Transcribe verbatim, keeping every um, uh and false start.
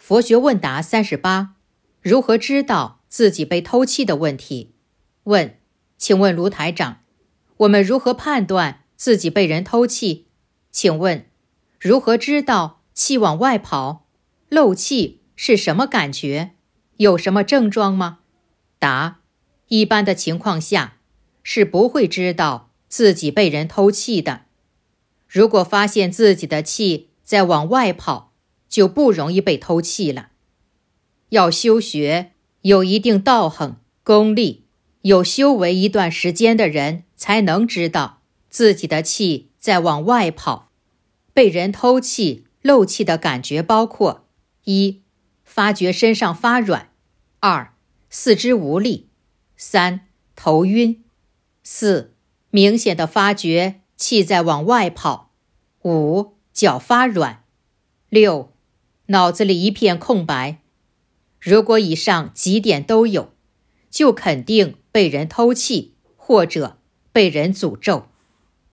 佛学问答三十八，如何知道自己被偷气的问题。问：请问卢台长，我们如何判断自己被人偷气？请问，如何知道气往外跑？漏气是什么感觉？有什么症状吗？答：一般的情况下，是不会知道自己被人偷气的。如果发现自己的气在往外跑，就不容易被偷气了。要修学，有一定道行、功力，有修为一段时间的人才能知道自己的气在往外跑。被人偷气、漏气的感觉包括：一、发觉身上发软；二、四肢无力；三、头晕；四、明显的发觉气在往外跑；五、脚发软；六、脑子里一片空白。如果以上几点都有，就肯定被人偷气或者被人诅咒。